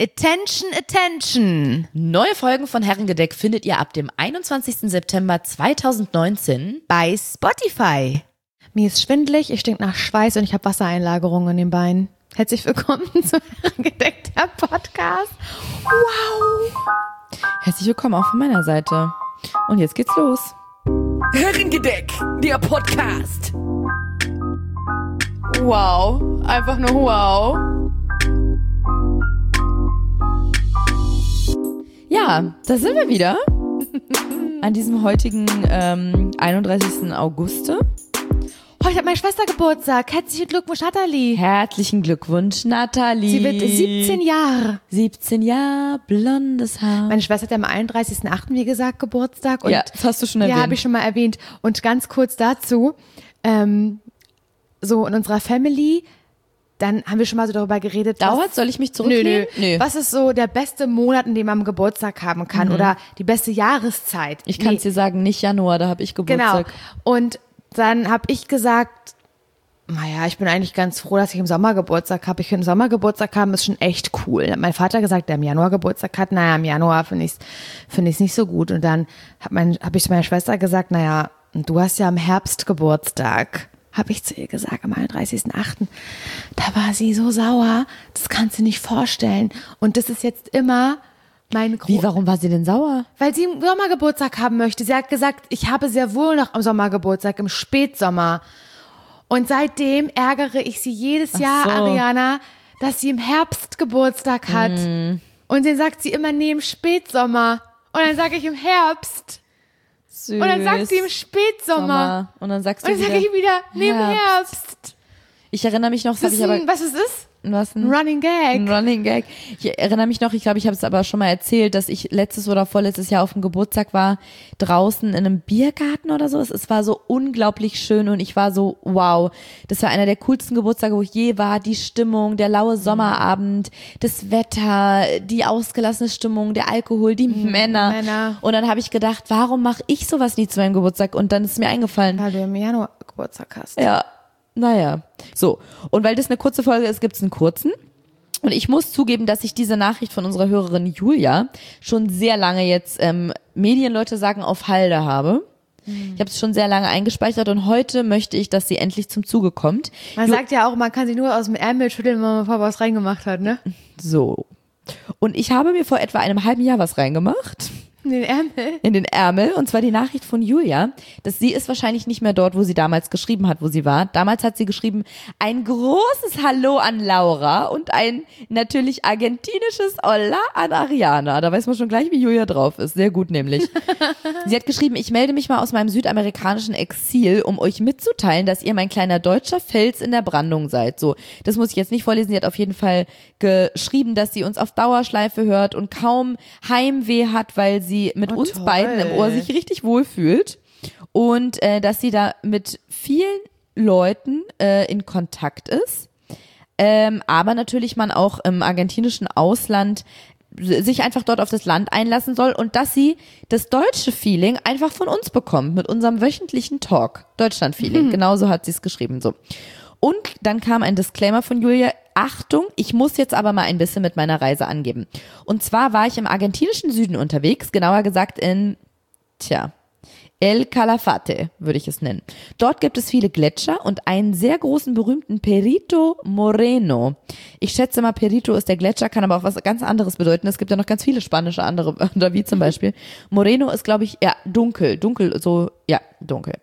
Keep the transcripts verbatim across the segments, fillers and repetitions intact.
Attention, attention! Neue Folgen von Herrengedeck findet ihr ab dem einundzwanzigsten September zweitausendneunzehn bei Spotify. Mir ist schwindelig, ich stink nach Schweiß und ich habe Wassereinlagerungen in den Beinen. Herzlich willkommen zu Herrengedeck, der Podcast. Wow! Herzlich willkommen auch von meiner Seite. Und jetzt geht's los. Herrengedeck, der Podcast. Wow, einfach nur wow. Ja, da sind wir wieder. An diesem heutigen ähm, einunddreißigsten August. Heute hat meine Schwester Geburtstag. Herzlichen Glückwunsch, Nathalie. Herzlichen Glückwunsch, Nathalie. Sie wird siebzehn Jahre. siebzehn Jahre, blondes Haar. Meine Schwester hat ja am einunddreißigsten achten wie gesagt, Geburtstag. Und ja, das hast du schon erwähnt. Ja, habe ich schon mal erwähnt. Und ganz kurz dazu, ähm, so in unserer Family, dann haben wir schon mal so darüber geredet. Dauert? Was, Soll ich mich zurücknehmen? Nö, nö. nö. Was ist so der beste Monat, in dem man Geburtstag haben kann? Mhm. Oder die beste Jahreszeit? Ich kann es nee. dir sagen, nicht Januar, da habe ich Geburtstag. Genau. Und dann habe ich gesagt, naja, ich bin eigentlich ganz froh, dass ich im Sommer Geburtstag habe. Ich finde, im Sommer Geburtstag haben ist schon echt cool. Dann hat mein Vater gesagt, der im Januar Geburtstag hat, naja, im Januar finde ich es find ich's nicht so gut. Und dann habe hab ich zu meiner Schwester gesagt, naja, du hast ja im Herbst Geburtstag. Habe ich zu ihr gesagt, am einunddreißigsten achten Da war sie so sauer, das kannst du nicht vorstellen. Und das ist jetzt immer mein Gro- Wie, warum war sie denn sauer? Weil sie im Sommergeburtstag haben möchte. Sie hat gesagt, ich habe sehr wohl noch am Sommergeburtstag, im Spätsommer. Und seitdem ärgere ich sie jedes Jahr, so. Ariana, dass sie im Herbst Geburtstag hat. Mm. Und dann sagt sie immer, nee, im Spätsommer. Und dann sage ich im Herbst. Süß. Und dann sagt sie im Spätsommer. Sommer. Und dann sagst du Und dann sage ich wieder, nee, im Herbst. Herbst. Ich erinnere mich noch, das habe ich aber... Was ist das? Was ein Running Gag. Ein Running Gag. Ich erinnere mich noch, ich glaube, ich habe es aber schon mal erzählt, dass ich letztes oder vorletztes Jahr auf dem Geburtstag war, draußen in einem Biergarten oder so. Es, es war so unglaublich schön und ich war so, wow, das war einer der coolsten Geburtstage, wo ich je war. Die Stimmung, der laue Sommerabend, das Wetter, die ausgelassene Stimmung, der Alkohol, die mhm, Männer. Männer. Und dann habe ich gedacht, warum mache ich sowas nie zu meinem Geburtstag? Und dann ist mir eingefallen. Weil du im Januar Geburtstag hast. Ja. Naja, so. Und weil das eine kurze Folge ist, gibt's einen kurzen. Und ich muss zugeben, dass ich diese Nachricht von unserer Hörerin Julia schon sehr lange jetzt, ähm, Medienleute sagen, auf Halde habe. Mhm. Ich habe es schon sehr lange eingespeichert und heute möchte ich, dass sie endlich zum Zuge kommt. Man Ju- sagt ja auch, man kann sie nur aus dem Ärmel schütteln, wenn man vorher was reingemacht hat, ne? So. Und ich habe mir vor etwa einem halben Jahr was reingemacht. In den Ärmel? In den Ärmel. Und zwar die Nachricht von Julia, dass sie ist wahrscheinlich nicht mehr dort, wo sie damals geschrieben hat, wo sie war. Damals hat sie geschrieben, ein großes Hallo an Laura und ein natürlich argentinisches Hola an Ariana. Da weiß man schon gleich, wie Julia drauf ist. Sehr gut nämlich. Sie hat geschrieben, ich melde mich mal aus meinem südamerikanischen Exil, um euch mitzuteilen, dass ihr mein kleiner deutscher Fels in der Brandung seid. So, das muss ich jetzt nicht vorlesen. Sie hat auf jeden Fall geschrieben, dass sie uns auf Dauerschleife hört und kaum Heimweh hat, weil sie sie mit oh, uns toll. beiden im Ohr sich richtig wohlfühlt und äh, dass sie da mit vielen Leuten äh, in Kontakt ist, ähm, aber natürlich man auch im argentinischen Ausland sich einfach dort auf das Land einlassen soll und dass sie das deutsche Feeling einfach von uns bekommt mit unserem wöchentlichen Talk, Deutschland-Feeling, mhm. Genauso hat sie es geschrieben, so. Und dann kam ein Disclaimer von Julia, Achtung, ich muss jetzt aber mal ein bisschen mit meiner Reise angeben. Und zwar war ich im argentinischen Süden unterwegs, genauer gesagt in, tja, El Calafate würde ich es nennen. Dort gibt es viele Gletscher und einen sehr großen, berühmten Perito Moreno. Ich schätze mal, Perito ist der Gletscher, kann aber auch was ganz anderes bedeuten. Es gibt ja noch ganz viele spanische andere Wörter, wie zum Beispiel. Moreno ist, glaube ich, ja, dunkel, dunkel, so, ja, dunkel.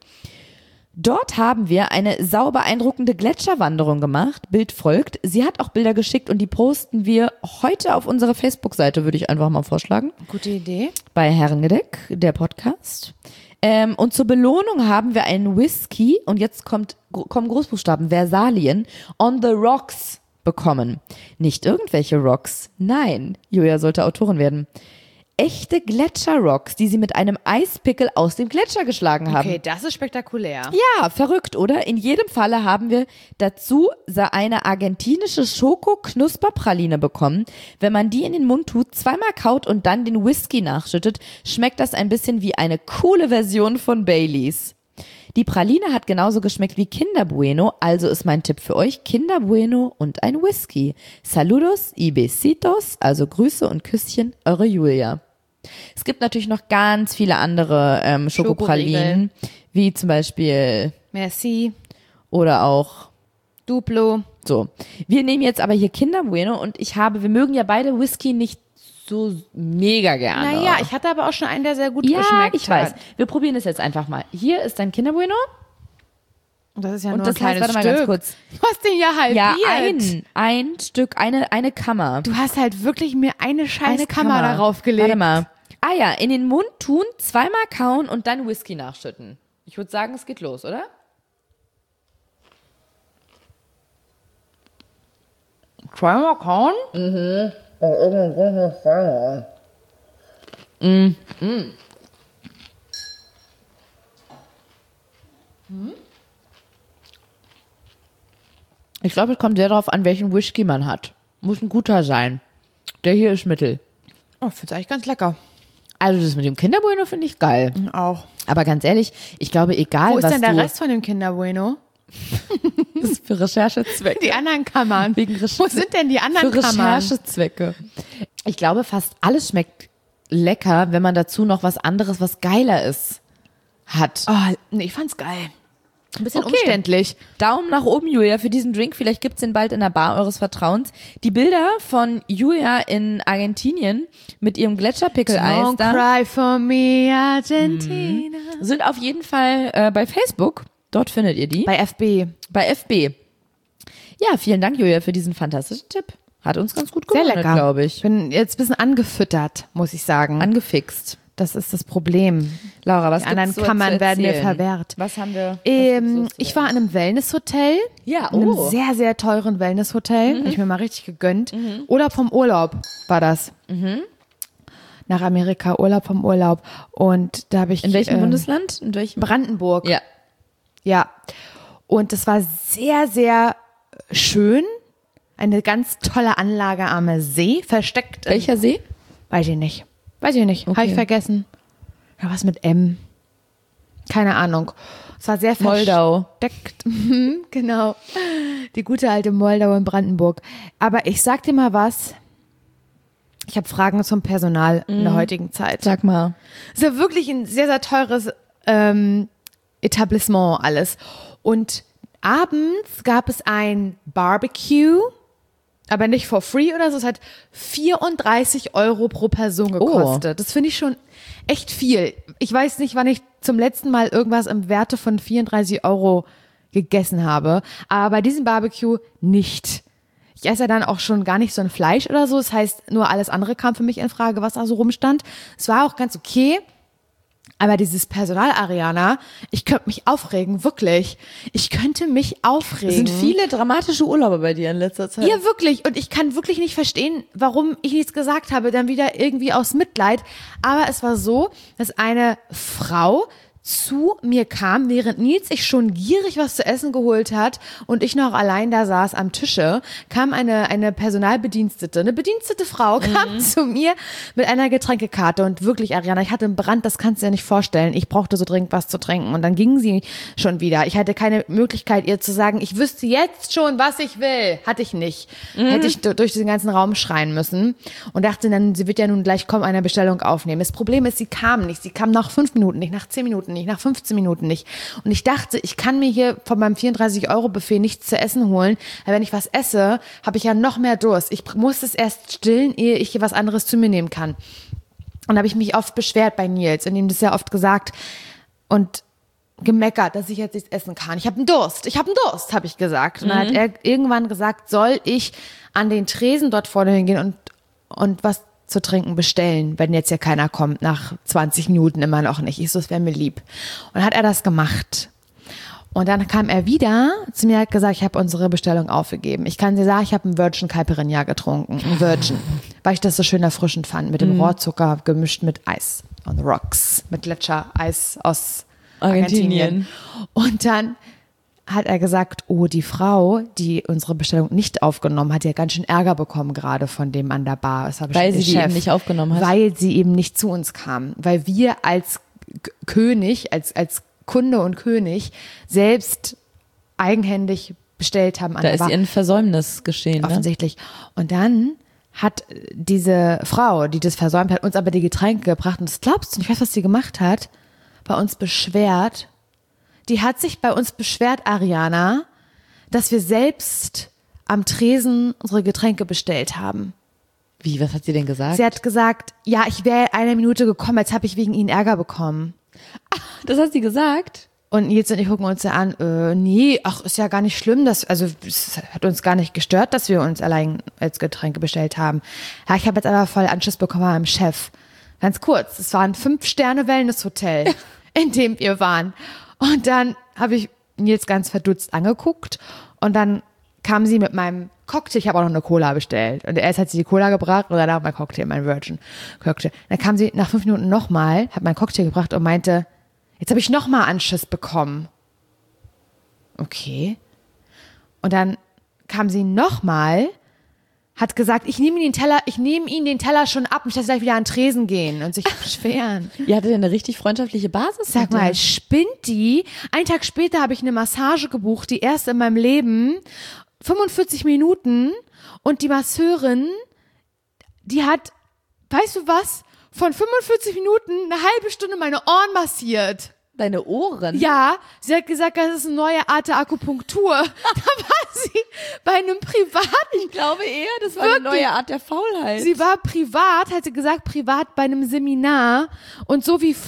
Dort haben wir eine sau beeindruckende Gletscherwanderung gemacht. Bild folgt. Sie hat auch Bilder geschickt und die posten wir heute auf unserer Facebook-Seite, würde ich einfach mal vorschlagen. Gute Idee. Bei Herrengedeck, der Podcast. Ähm, und zur Belohnung haben wir einen Whisky, und jetzt kommt, kommen Großbuchstaben, Versalien, on the rocks bekommen. Nicht irgendwelche Rocks, nein, Julia sollte Autorin werden. Echte Gletscherrocks, die sie mit einem Eispickel aus dem Gletscher geschlagen haben. Okay, das ist spektakulär. Ja, verrückt, oder? In jedem Falle haben wir dazu eine argentinische Schoko-Knusperpraline bekommen. Wenn man die in den Mund tut, zweimal kaut und dann den Whisky nachschüttet, schmeckt das ein bisschen wie eine coole Version von Baileys. Die Praline hat genauso geschmeckt wie Kinder Bueno, also ist mein Tipp für euch Kinder Bueno und ein Whisky. Saludos y besitos, also Grüße und Küsschen, eure Julia. Es gibt natürlich noch ganz viele andere ähm, Schokopralinen, wie zum Beispiel Merci. Oder auch Duplo. So. Wir nehmen jetzt aber hier Kinder Bueno und ich habe, wir mögen ja beide Whisky nicht so mega gerne. Naja, ich hatte aber auch schon einen, der sehr gut ja, geschmeckt ich weiß. Wir probieren es jetzt einfach mal. Hier ist dein Kinder Bueno. Das ist ja und nur das ein kleines heißt, warte Stück. mal ganz kurz. Du hast den ja halbiert. Ja, ein, ein Stück, eine, eine Kammer. Du hast halt wirklich mir eine scheiß eine Kammer, Kammer darauf gelegt. Warte mal. Ah ja, in den Mund tun, zweimal kauen und dann Whisky nachschütten. Ich würde sagen, es geht los, oder? Zweimal kauen? Mhm. Mm. Mm. Ich glaube, es kommt sehr darauf an, welchen Whisky man hat. Muss ein guter sein. Der hier ist Mittel. Oh, ich finde es eigentlich ganz lecker. Also das mit dem Kinder Bueno finde ich geil. Auch. Aber ganz ehrlich, ich glaube, egal Wo ist was denn der du... Rest von dem Kinder Bueno? Das ist für Recherchezwecke. Die anderen Kammern. Wegen Recher- Wo sind denn die anderen Für Kammern? Recherchezwecke. Ich glaube, fast alles schmeckt lecker, wenn man dazu noch was anderes, was geiler ist, hat. Oh, nee, ich fand's geil. Ein bisschen Okay. umständlich. Daumen nach oben, Julia, für diesen Drink. Vielleicht gibt's den bald in der Bar eures Vertrauens. Die Bilder von Julia in Argentinien mit ihrem Gletscherpickeleis Don't da cry for me, Argentina. sind auf jeden Fall äh, bei Facebook. Dort findet ihr die. Bei F B. Bei F B. Ja, vielen Dank, Julia, für diesen fantastischen Tipp. Hat uns ganz gut Sehr gewonnen, lecker. glaube Ich ich. bin jetzt ein bisschen angefüttert, muss ich sagen. Angefixt. Das ist das Problem. Laura, was Die anderen gibt's so Kammern zu werden mir erzählen? verwehrt. Was haben wir? was Ähm, gibt's so zu ich war in einem Wellnesshotel. Ja, In einem oh. sehr, sehr teuren Wellnesshotel. Mhm. Habe ich mir mal richtig gegönnt. Urlaub vom Urlaub war das. Mhm. Nach Amerika, Urlaub vom Urlaub. Und da habe ich. In welchem ähm, Bundesland? In welchem? Brandenburg. Ja. Ja. Und es war sehr, sehr schön. Eine ganz tolle Anlage am See, versteckt. in- Welcher See? Weiß ich nicht. Weiß ich nicht. Habe Okay. ich vergessen. Ja, was mit M. Keine Ahnung. Es war sehr Moldau. versteckt. Mhm, genau. Die gute alte Moldau in Brandenburg. Aber ich sag dir mal was. Ich habe Fragen zum Personal in der heutigen Zeit. Sag mal. Es ist ja wirklich ein sehr, sehr teures ähm, Etablissement alles. Und abends gab es ein Barbecue, aber nicht for free oder so. Es hat vierunddreißig Euro pro Person gekostet. Das finde ich schon echt viel. Ich weiß nicht, wann ich zum letzten Mal irgendwas im Werte von vierunddreißig Euro gegessen habe. Aber bei diesem Barbecue nicht. Ich esse ja dann auch schon gar nicht so ein Fleisch oder so. Das heißt, nur alles andere kam für mich in Frage, was da so rumstand. Es war auch ganz okay. Aber dieses Personal, Ariana, ich könnte mich aufregen, wirklich. Ich könnte mich aufregen. Es sind viele dramatische Urlaube bei dir in letzter Zeit. Ja, wirklich. Und ich kann wirklich nicht verstehen, warum ich nichts gesagt habe. Dann wieder irgendwie aus Mitleid. Aber es war so, dass eine Frau zu mir kam, während Nils sich schon gierig was zu essen geholt hat und ich noch allein da saß am Tische, kam eine, eine Personalbedienstete, eine bedienstete Frau, kam mhm. zu mir mit einer Getränkekarte und wirklich, Ariana, ich hatte einen Brand, das kannst du dir nicht vorstellen. Ich brauchte so dringend was zu trinken und dann ging sie schon wieder. Ich hatte keine Möglichkeit, ihr zu sagen, ich wüsste jetzt schon, was ich will. Hatte ich nicht. Mhm. Hätte ich durch den ganzen Raum schreien müssen und dachte dann, sie wird ja nun gleich kommen, eine Bestellung aufnehmen. Das Problem ist, sie kam nicht. Sie kam nach fünf Minuten nicht, nach zehn Minuten nicht, nach fünfzehn Minuten nicht. Und ich dachte, ich kann mir hier von meinem vierunddreißig Euro Buffet nichts zu essen holen, weil wenn ich was esse, habe ich ja noch mehr Durst. Ich muss es erst stillen, ehe ich hier was anderes zu mir nehmen kann. Und da habe ich mich oft beschwert bei Nils und ihm das ja oft gesagt und gemeckert, dass ich jetzt nichts essen kann. Ich habe einen Durst, ich habe einen Durst, habe ich gesagt. Und dann hat er irgendwann gesagt, soll ich an den Tresen dort vorne hingehen und, und was zu trinken bestellen, wenn jetzt ja keiner kommt, nach zwanzig Minuten immer noch nicht. Ich so, es wäre mir lieb. Und dann hat er das gemacht. Und dann kam er wieder zu mir, hat gesagt, ich habe unsere Bestellung aufgegeben. Ich kann dir sagen, ich habe einen Virgin Caipirinha getrunken, einen Virgin, weil ich das so schön erfrischend fand, mit dem mm. Rohrzucker gemischt mit Eis on the rocks, mit Gletscher-Eis aus Argentinien. Argentinien. Und dann hat er gesagt, oh, die Frau, die unsere Bestellung nicht aufgenommen hat, die hat ganz schön Ärger bekommen gerade von dem an der Bar. Das war weil sie die die eben nicht aufgenommen hat? Weil sie eben nicht zu uns kam. Weil wir als K- König, als, als Kunde und König selbst eigenhändig bestellt haben. An Da der ist Bar. ihr ein Versäumnis geschehen. Ne? Offensichtlich. Und dann hat diese Frau, die das versäumt hat, uns aber die Getränke gebracht. Und das glaubst du nicht, weißt du, was sie gemacht hat? Bei uns beschwert. Die hat sich bei uns beschwert, Ariana, dass wir selbst am Tresen unsere Getränke bestellt haben. Wie, was hat sie denn gesagt? Sie hat gesagt, ja, ich wäre eine Minute gekommen, jetzt habe ich wegen ihnen Ärger bekommen. Das hat sie gesagt? Und Nils und ich gucken uns ja an, äh, nee, ach, ist ja gar nicht schlimm, dass, also es hat uns gar nicht gestört, dass wir uns allein als Getränke bestellt haben. Ja, ich habe jetzt aber voll Anschluss bekommen beim Chef. Ganz kurz, es war ein Fünf-Sterne-Wellness-Hotel, in dem wir waren. Und dann habe ich Nils ganz verdutzt angeguckt und dann kam sie mit meinem Cocktail, ich habe auch noch eine Cola bestellt. Und erst hat sie die Cola gebracht und danach mein Cocktail, mein Virgin Cocktail. Dann kam sie nach fünf Minuten nochmal, hat mein Cocktail gebracht und meinte, jetzt habe ich nochmal Anschiss bekommen. Okay. Und dann kam sie nochmal, hat gesagt, ich nehme Ihnen den Teller, ich nehme Ihnen den Teller schon ab und ich lasse gleich wieder an den Tresen gehen und sich beschweren. Ihr hattet eine richtig freundschaftliche Basis. Sag mal, spinnt die? Einen Tag später habe ich eine Massage gebucht, die erste in meinem Leben. fünfundvierzig Minuten und die Masseurin, die hat, weißt du was, von fünfundvierzig Minuten eine halbe Stunde meine Ohren massiert. Deine Ohren? Ja, sie hat gesagt, das ist eine neue Art der Akupunktur. Da war sie bei einem privaten. Ich glaube eher, das war Wirklich? eine neue Art der Faulheit. Sie war privat, hat sie gesagt, privat bei einem Seminar. Und so wie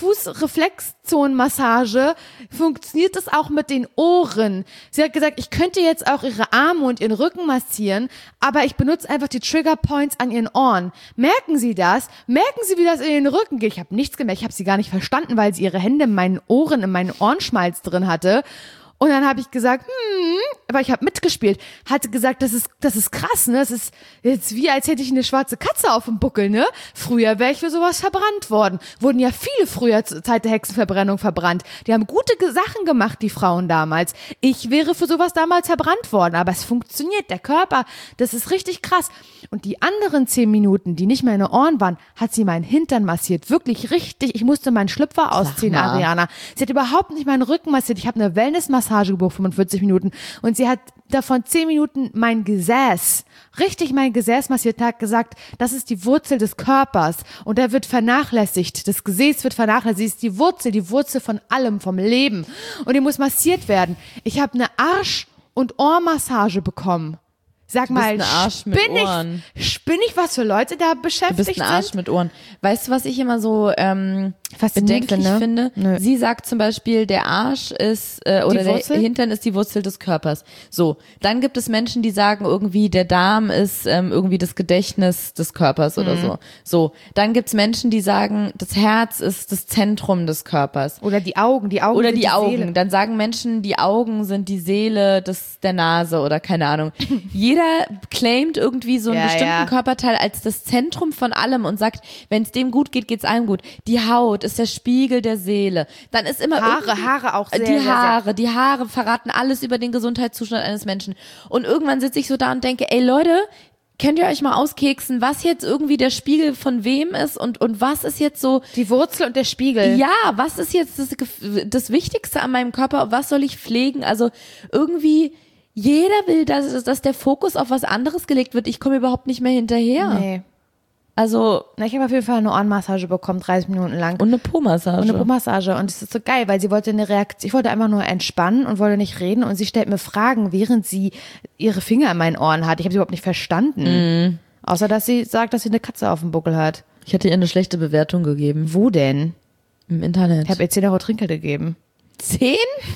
Fußreflexzonenmassage funktioniert das auch mit den Ohren. Sie hat gesagt, ich könnte jetzt auch ihre Arme und ihren Rücken massieren, aber ich benutze einfach die Trigger Points an ihren Ohren. Merken Sie das? Merken Sie, wie das in den Rücken geht? Ich habe nichts gemerkt, ich habe sie gar nicht verstanden, weil sie ihre Hände in meinen Ohren in meinen Ohrenschmalz drin hatte. Und dann habe ich gesagt, hm, aber ich habe mitgespielt. Hatte gesagt, das ist, das ist krass, ne? Das ist jetzt wie, als hätte ich eine schwarze Katze auf dem Buckel, ne? Früher wäre ich für sowas verbrannt worden. Wurden ja viele früher zur Zeit der Hexenverbrennung verbrannt. Die haben gute Sachen gemacht, die Frauen damals. Ich wäre für sowas damals verbrannt worden, aber es funktioniert. Der Körper, das ist richtig krass. Und die anderen zehn Minuten, die nicht meine Ohren waren, hat sie meinen Hintern massiert. Wirklich richtig. Ich musste meinen Schlüpfer ausziehen, Ariana. Sie hat überhaupt nicht meinen Rücken massiert. Ich habe eine Wellnessmassage gebucht, fünfundvierzig Minuten. Und sie hat davon zehn Minuten mein Gesäß, richtig mein Gesäß massiert und hat gesagt, das ist die Wurzel des Körpers. Und der wird vernachlässigt. Das Gesäß wird vernachlässigt. Sie ist die Wurzel, die Wurzel von allem, vom Leben. Und die muss massiert werden. Ich habe eine Arsch- und Ohrmassage bekommen. Sag Du bist mal, ein Arsch mit spinn Ohren. ich, spinn ich, was für Leute da Du beschäftigt bist ein Arsch sind? mit Ohren. Weißt du, was ich immer so ähm, Faszinierend bedenklich finde? finde? Nö. Sie sagt zum Beispiel, der Arsch ist, äh, oder der Wurzel? Hintern ist die Wurzel des Körpers. So, dann gibt es Menschen, die sagen irgendwie, der Darm ist ähm, irgendwie das Gedächtnis des Körpers oder Mhm. so. So, dann gibt's Menschen, die sagen, das Herz ist das Zentrum des Körpers. Oder die Augen, die Augen Oder sind die, die Augen. Seele. Dann sagen Menschen, die Augen sind die Seele des, der Nase oder keine Ahnung. Jeder claimt irgendwie so einen Ja, bestimmten ja. Körperteil als das Zentrum von allem und sagt, wenn es dem gut geht, geht's allen gut. Die Haut ist der Spiegel der Seele. Dann ist immer Haare, irgendwie- Haare auch sehr, die sehr, sehr. Haare, die Haare verraten alles über den Gesundheitszustand eines Menschen. Und irgendwann sitze ich so da und denke, ey Leute, könnt ihr euch mal auskeksen, was jetzt irgendwie der Spiegel von wem ist und, und was ist jetzt so, Die Wurzel und der Spiegel. ja, was ist jetzt das, Gef- das Wichtigste an meinem Körper? Was soll ich pflegen? Also irgendwie, jeder will, dass, dass der Fokus auf was anderes gelegt wird. Ich komme überhaupt nicht mehr hinterher. Nee. Also, Na, ich habe auf jeden Fall eine Ohrenmassage bekommen, dreißig Minuten lang. und eine Po-Massage. Und eine Po-Massage. Und es ist so geil, weil sie wollte eine Reaktion, ich wollte einfach nur entspannen und wollte nicht reden. Und sie stellt mir Fragen, während sie ihre Finger in meinen Ohren hat. Ich habe sie überhaupt nicht verstanden. Mhm. Außer, dass sie sagt, dass sie eine Katze auf dem Buckel hat. Ich hatte ihr eine schlechte Bewertung gegeben. Wo denn? Im Internet. Ich habe ihr zehn Euro Trinkgeld gegeben. zehn?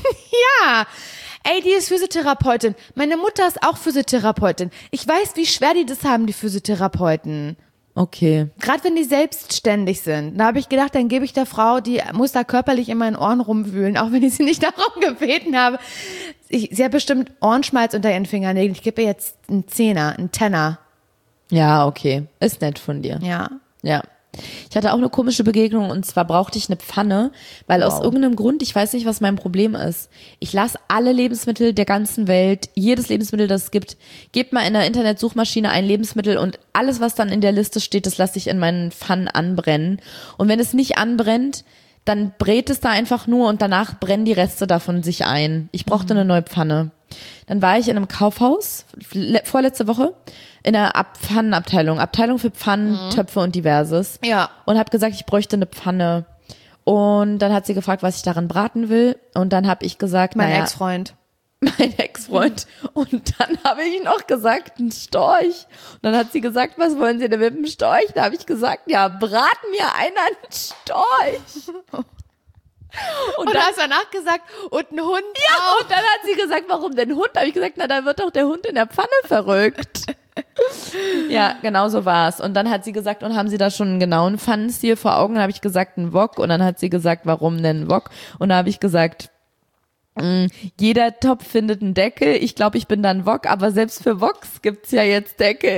Ja. Ey, die ist Physiotherapeutin. Meine Mutter ist auch Physiotherapeutin. Ich weiß, wie schwer die das haben, die Physiotherapeuten. Okay. Gerade wenn die selbstständig sind. Da habe ich gedacht, dann gebe ich der Frau, die muss da körperlich in meinen Ohren rumwühlen, auch wenn ich sie nicht darum gebeten habe. Ich, sie hat bestimmt Ohrenschmalz unter ihren Fingernägeln. Ich gebe ihr jetzt einen Zehner, einen Tenner. Ja, okay. Ist nett von dir. Ja. Ja. Ich hatte auch eine komische Begegnung und zwar brauchte ich eine Pfanne, weil aus Wow. irgendeinem Grund, ich weiß nicht, was mein Problem ist. Ich lasse alle Lebensmittel der ganzen Welt, jedes Lebensmittel, das es gibt, gebt mal in der Internetsuchmaschine ein Lebensmittel und alles, was dann in der Liste steht, das lasse ich in meinen Pfannen anbrennen. Und wenn es nicht anbrennt, dann brät es da einfach nur und danach brennen die Reste davon sich ein. Ich brauchte eine neue Pfanne. Dann war ich in einem Kaufhaus, le- vorletzte Woche, in der Ab- Pfannenabteilung, Abteilung für Pfannen, mhm. Töpfe und Diverses. Ja. Und habe gesagt, ich bräuchte eine Pfanne. Und dann hat sie gefragt, was ich daran braten will. Und dann habe ich gesagt, mein naja, Ex-Freund. Mein Ex-Freund. Und dann habe ich noch gesagt, ein Storch. Und dann hat sie gesagt, was wollen Sie denn mit dem Storch? Da habe ich gesagt, ja, brat mir einer einen Storch. Und, und dann hast du danach gesagt, und ein Hund Ja, auch. und dann hat sie gesagt, warum denn Hund? Da habe ich gesagt, na, da wird doch der Hund in der Pfanne verrückt. Ja, genau so war's. Und dann hat sie gesagt, und haben Sie da schon einen genauen Pfannenstil vor Augen? Dann habe ich gesagt, ein Wok. Und dann hat sie gesagt, warum denn ein Wok? Und da habe ich gesagt, mh, jeder Topf findet einen Deckel. Ich glaube, ich bin dann Wok, aber selbst für Woks gibt's ja jetzt Deckel.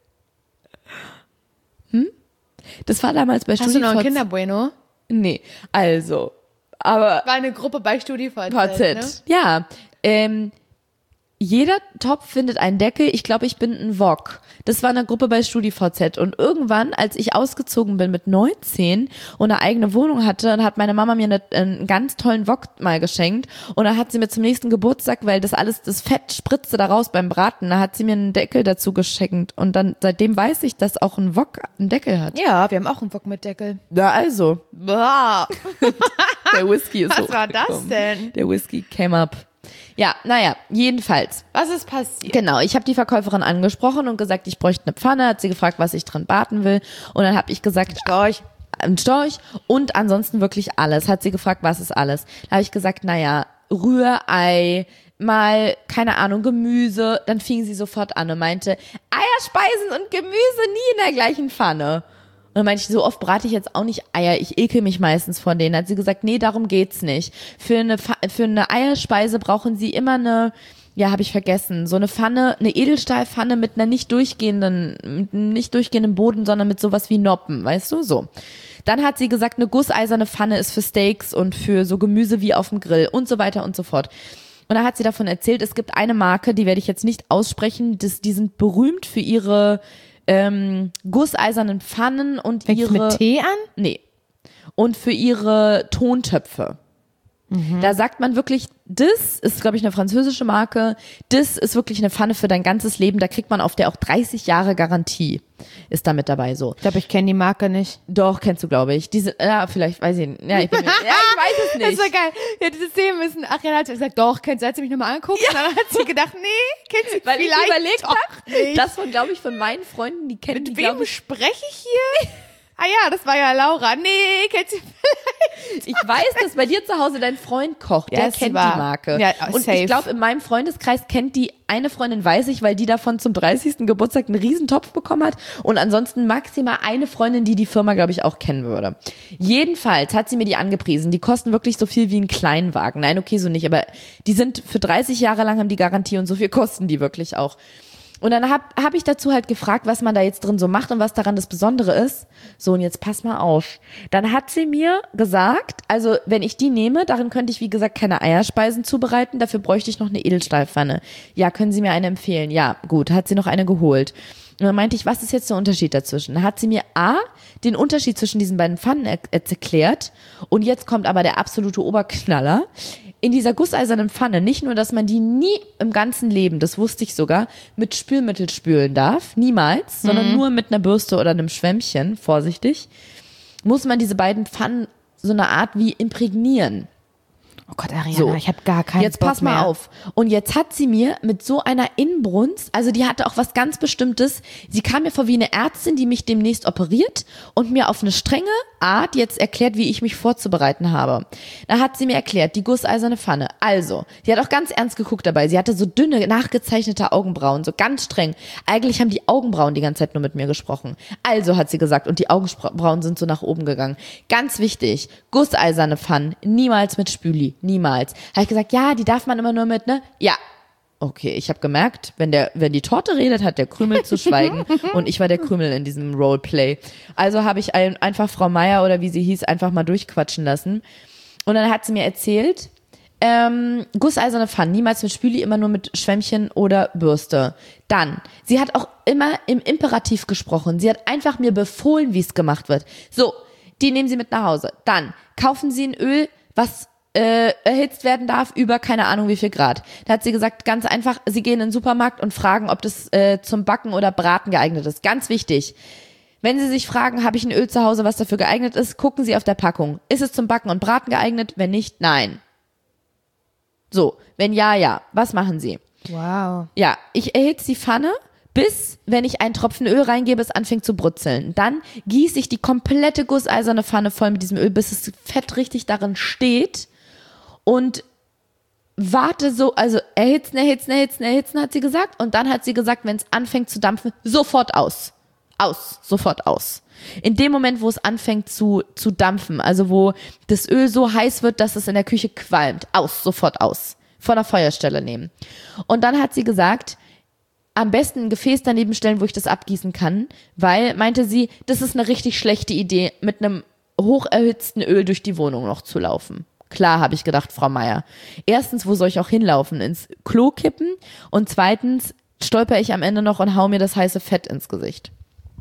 Hm? Das war damals bei Hast du noch ein Kinderbueno? Nee, also, aber War eine Gruppe bei StudiVZ, V Z. ne? Ja, ähm, jeder Topf findet einen Deckel. Ich glaube, ich bin ein Wok. Das war eine Gruppe bei StudiVZ. Und irgendwann, als ich ausgezogen bin mit neunzehn und eine eigene Wohnung hatte, dann hat meine Mama mir eine, einen ganz tollen Wok mal geschenkt. Und dann hat sie mir zum nächsten Geburtstag, weil das alles, das Fett spritzte da raus beim Braten, da hat sie mir einen Deckel dazu geschenkt. Und dann, seitdem weiß ich, dass auch ein Wok einen Deckel hat. Ja, wir haben auch einen Wok mit Deckel. Ja, also. Boah. Der Whisky ist Was war das hochgekommen. denn? Der Whisky came up. Ja, naja, jedenfalls. Was ist passiert? Genau, ich habe die Verkäuferin angesprochen und gesagt, ich bräuchte eine Pfanne, hat sie gefragt, was ich dran braten will. Und dann habe ich gesagt, Storch. Ein Storch und ansonsten wirklich alles. Hat sie gefragt, was ist alles? Da habe ich gesagt, naja, Rührei, mal, keine Ahnung, Gemüse. Dann fing sie sofort an und meinte, Eierspeisen und Gemüse nie in der gleichen Pfanne. Und dann meinte ich, so oft brate ich jetzt auch nicht Eier, ich ekel mich meistens von denen. Hat sie gesagt, nee, darum geht's nicht. Für eine, für eine Eierspeise brauchen sie immer eine, ja, habe ich vergessen, so eine Pfanne, eine Edelstahlpfanne mit einer nicht durchgehenden, mit einem nicht durchgehenden Boden, sondern mit sowas wie Noppen, weißt du, so. Dann hat sie gesagt, eine gusseiserne Pfanne ist für Steaks und für so Gemüse wie auf dem Grill und so weiter und so fort. Und da hat sie davon erzählt, es gibt eine Marke, die werde ich jetzt nicht aussprechen, das, die sind berühmt für ihre ähm, gusseisernen Pfannen und Fängt's ihre... mit Tee an? Nee. Und für ihre Tontöpfe. Mhm. Da sagt man wirklich, das ist, glaube ich, eine französische Marke, das ist wirklich eine Pfanne für dein ganzes Leben, da kriegt man auf der auch dreißig Jahre Garantie, ist da mit dabei so. Ich glaube, ich kenne die Marke nicht. Doch, kennst du, glaube ich. Diese, ja, vielleicht, weiß ich nicht. Ja, ich, bin mir, ja, ich weiß es nicht. Das ist so geil. Ja, dieses sehen müssen. Ach ja, dann hat sie gesagt, doch, kennst du, hat sie mich nochmal angeguckt. Ja. Und dann hat sie gedacht, nee, kennst du Weil vielleicht ich überlegt doch habe, nicht. das von, glaube ich, von meinen Freunden, die kennen die, Mit glaube wem ich. spreche ich hier? Ah ja, das war ja Laura. Nee, kennst du vielleicht? Ich weiß, dass bei dir zu Hause dein Freund kocht. Ja, Der ist kennt wahr. die Marke. Ja, und safe. ich glaube, in meinem Freundeskreis kennt die eine Freundin, weiß ich, weil die davon zum dreißigsten Geburtstag einen Riesentopf bekommen hat. Und ansonsten maximal eine Freundin, die die Firma, glaube ich, auch kennen würde. Jedenfalls hat sie mir die angepriesen. Die kosten wirklich so viel wie ein Kleinwagen. Nein, okay, so nicht. Aber die sind für dreißig Jahre lang haben die Garantie und so viel kosten die wirklich auch. Und dann hab, hab ich dazu halt gefragt, was man da jetzt drin so macht und was daran das Besondere ist. So, und jetzt pass mal auf. Dann hat sie mir gesagt, also wenn ich die nehme, darin könnte ich, wie gesagt, keine Eierspeisen zubereiten. Dafür bräuchte ich noch eine Edelstahlpfanne. Ja, können Sie mir eine empfehlen? Ja, gut, hat sie noch eine geholt. Und dann meinte ich, was ist jetzt der Unterschied dazwischen? Dann hat sie mir A, den Unterschied zwischen diesen beiden Pfannen er- erklärt. Und jetzt kommt aber der absolute Oberknaller. In dieser gusseisernen Pfanne, nicht nur, dass man die nie im ganzen Leben, das wusste ich sogar, mit Spülmittel spülen darf, niemals, sondern nur mit einer Bürste oder einem Schwämmchen, vorsichtig, muss man diese beiden Pfannen so eine Art wie imprägnieren. Oh Gott, Ariana, So. ich habe gar keinen Jetzt Bock pass mal mehr. auf. Und jetzt hat sie mir mit so einer Inbrunst, also die hatte auch was ganz Bestimmtes, sie kam mir vor wie eine Ärztin, die mich demnächst operiert und mir auf eine strenge Art jetzt erklärt, wie ich mich vorzubereiten habe. Da hat sie mir erklärt, die gusseiserne Pfanne. Also, sie hat auch ganz ernst geguckt dabei. Sie hatte so dünne, nachgezeichnete Augenbrauen, so ganz streng. Eigentlich haben die Augenbrauen die ganze Zeit nur mit mir gesprochen. Also, hat sie gesagt, und die Augenbrauen sind so nach oben gegangen. Ganz wichtig, gusseiserne Pfannen, niemals mit Spüli. Niemals. Habe ich gesagt, ja, die darf man immer nur mit, ne? Ja. Okay, ich habe gemerkt, wenn der, wenn die Torte redet, hat der Krümel zu schweigen und ich war der Krümel in diesem Roleplay. Also habe ich ein, einfach Frau Meier oder wie sie hieß, einfach mal durchquatschen lassen. Und dann hat sie mir erzählt, ähm, gusseiserne Pfannen, niemals mit Spüli, immer nur mit Schwämmchen oder Bürste. Dann, sie hat auch immer im Imperativ gesprochen. Sie hat einfach mir befohlen, wie es gemacht wird. So, Die nehmen Sie mit nach Hause. Dann kaufen Sie ein Öl, was äh, erhitzt werden darf über keine Ahnung wie viel Grad. Da hat sie gesagt, ganz einfach, Sie gehen in den Supermarkt und fragen, ob das äh, zum Backen oder Braten geeignet ist. Ganz wichtig. Wenn Sie sich fragen, habe ich ein Öl zu Hause, was dafür geeignet ist, gucken Sie auf der Packung. Ist es zum Backen und Braten geeignet? Wenn nicht, nein. So, wenn ja, ja. Was machen Sie? Wow. Ja, ich erhitze die Pfanne, bis, wenn ich einen Tropfen Öl reingebe, es anfängt zu brutzeln. Dann gieße ich die komplette gusseiserne Pfanne voll mit diesem Öl, bis das Fett richtig darin steht und warte so, also erhitzen, erhitzen, erhitzen, erhitzen, hat sie gesagt. Und dann hat sie gesagt, wenn es anfängt zu dampfen, sofort aus. Aus, sofort aus. In dem Moment, wo es anfängt zu, zu dampfen, also wo das Öl so heiß wird, dass es in der Küche qualmt, aus, sofort aus. Von der Feuerstelle nehmen. Und dann hat sie gesagt, am besten ein Gefäß daneben stellen, wo ich das abgießen kann, weil, meinte sie, das ist eine richtig schlechte Idee, mit einem hocherhitzten Öl durch die Wohnung noch zu laufen. Klar, habe ich gedacht, Frau Meier. Erstens, wo soll ich auch hinlaufen? Ins Klo kippen? Und zweitens, stolper ich am Ende noch und hau mir das heiße Fett ins Gesicht.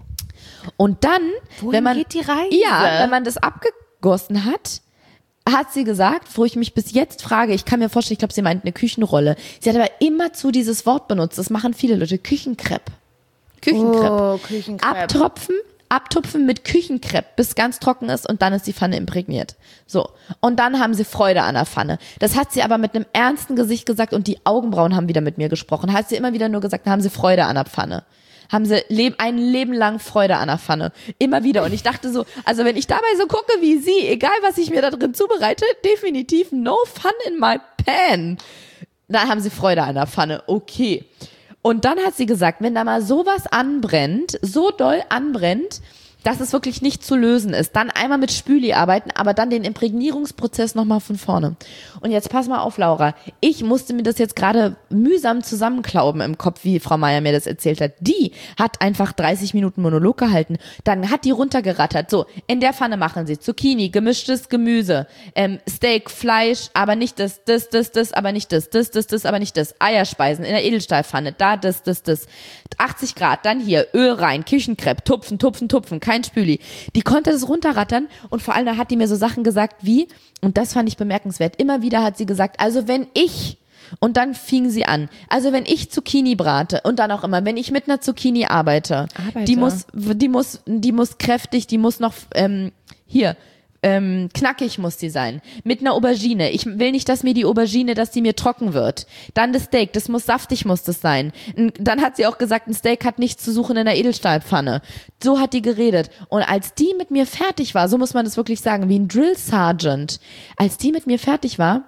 Und dann, Wohin wenn man, geht die Reise? ja, wenn man das abgegossen hat, hat sie gesagt, wo ich mich bis jetzt frage, ich kann mir vorstellen, ich glaube, sie meint eine Küchenrolle. Sie hat aber immerzu dieses Wort benutzt, das machen viele Leute, Küchenkrepp. Küchenkrepp. Oh, Küchenkrepp. Abtropfen, abtupfen mit Küchenkrepp, bis ganz trocken ist und dann ist die Pfanne imprägniert. So. Und dann haben sie Freude an der Pfanne. Das hat sie aber mit einem ernsten Gesicht gesagt und die Augenbrauen haben wieder mit mir gesprochen. Hat sie immer wieder nur gesagt, dann haben sie Freude an der Pfanne. Haben sie leb- ein Leben lang Freude an der Pfanne. Immer wieder. Und ich dachte so, also wenn ich dabei so gucke wie sie, egal was ich mir da drin zubereite, definitiv no fun in my pan. Dann haben sie Freude an der Pfanne. Okay. Und dann hat sie gesagt, wenn da mal sowas anbrennt, so doll anbrennt, dass es wirklich nicht zu lösen ist, dann einmal mit Spüli arbeiten, aber dann den Imprägnierungsprozess nochmal von vorne. Und jetzt pass mal auf, Laura. Ich musste mir das jetzt gerade mühsam zusammenklauben im Kopf, wie Frau Meier mir das erzählt hat. Die hat einfach dreißig Minuten Monolog gehalten. Dann hat die runtergerattert. So, in der Pfanne machen sie Zucchini, gemischtes Gemüse, ähm, Steak, Fleisch, aber nicht das, das, das, das, aber nicht das, das, das, das, aber nicht das. Eierspeisen in der Edelstahlpfanne, da, das, das, das. achtzig Grad, dann hier, Öl rein, Küchenkrepp, tupfen, tupfen, tupfen, kein Spüli. Die konnte das runterrattern und vor allem da hat die mir so Sachen gesagt wie, und das fand ich bemerkenswert, immer wieder hat sie gesagt, also wenn ich, und dann fing sie an, also wenn ich Zucchini brate und dann auch immer, wenn ich mit einer Zucchini arbeite, Arbeite. die muss, die muss, die muss kräftig, die muss noch, ähm, hier, Ähm, knackig muss die sein. Mit einer Aubergine. Ich will nicht, dass mir die Aubergine, dass die mir trocken wird. Dann das Steak, das muss saftig, muss das sein. Dann hat sie auch gesagt, ein Steak hat nichts zu suchen in der Edelstahlpfanne. So hat die geredet. Und als die mit mir fertig war, so muss man das wirklich sagen, wie ein Drill Sergeant, als die mit mir fertig war,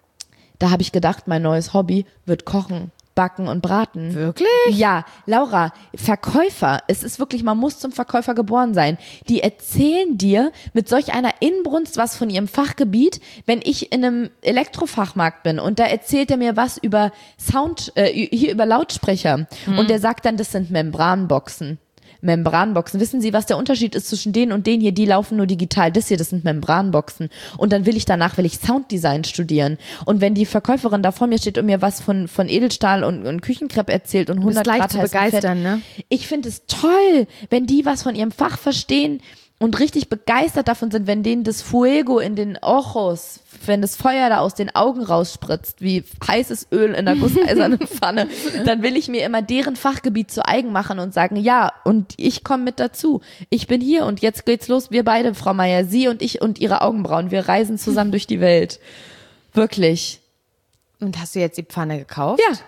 da habe ich gedacht, mein neues Hobby wird kochen. Backen und braten. Wirklich? Ja, Laura, Verkäufer, es ist wirklich, man muss zum Verkäufer geboren sein. Die erzählen dir mit solch einer Inbrunst was von ihrem Fachgebiet, wenn ich in einem Elektrofachmarkt bin und da erzählt er mir was über Sound, äh, hier über Lautsprecher mhm. und der sagt dann, das sind Membranboxen. Membranboxen. Wissen Sie, was der Unterschied ist zwischen denen und denen hier? Die laufen nur digital. Das hier, das sind Membranboxen. Und dann will ich danach, will ich Sounddesign studieren. Und wenn die Verkäuferin da vor mir steht und mir was von, von Edelstahl und, und Küchenkrepp erzählt und hundert leicht Grad zu heißen begeistern, Fett, ne? Ich finde es toll, wenn die was von ihrem Fach verstehen und richtig begeistert davon sind, wenn denen das Fuego in den Ojos, wenn das Feuer da aus den Augen rausspritzt, wie heißes Öl in der gusseisernen Pfanne, dann will ich mir immer deren Fachgebiet zu eigen machen und sagen, ja, und ich komme mit dazu. Ich bin hier und jetzt geht's los. Wir beide, Frau Meier, Sie und ich und Ihre Augenbrauen, wir reisen zusammen durch die Welt. Wirklich. Und hast du jetzt die Pfanne gekauft? Ja.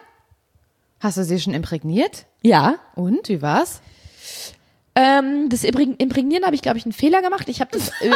Hast du sie schon imprägniert? Ja. Und, wie war's? Ähm, das Imprägnieren habe ich, glaube ich, einen Fehler gemacht. Ich habe das Öl...